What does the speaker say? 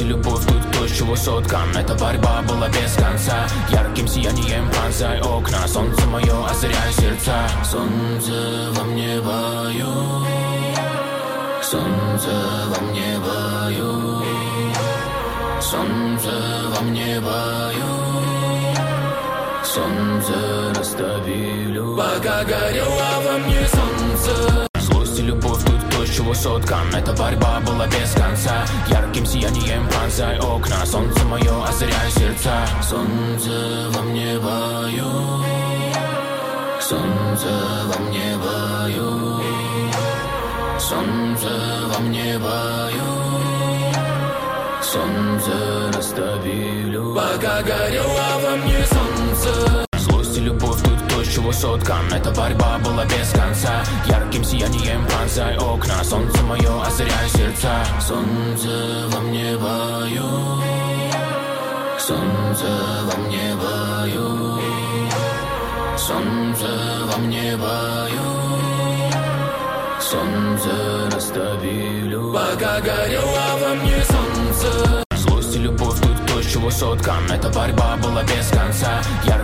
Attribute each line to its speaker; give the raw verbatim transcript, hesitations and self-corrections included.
Speaker 1: и любовь тут то, с чего соткан. Эта борьба была без конца. Ярким сиянием пронзай окна. Солнце мое, озаряй сердца. Солнце во мне бою, солнце во мне бою, солнце во мне бою, солнце растопилю. Пока горело во мне солнце. Злость и любовь тут то, с чего соткан. Эта борьба была без конца. Ярким сиянием пронзай окна. Солнце мое, озаряй сердца. Солнце во мне бою, солнце во мне бою, солнце во мне бою, солнце растопилю. Пока горело во мне солнце. Злость и любовь тут то, с чего соткан. Эта борьба была без конца. Ярким сиянием пронзай окна. Солнце мое, озаряй сердца. Солнце во мне бою, солнце во мне бою, солнце во мне бою, солнце растопилю. Пока горело во мне солнце. Злость и любовь тут то, с чего соткан. Эта борьба была без конца.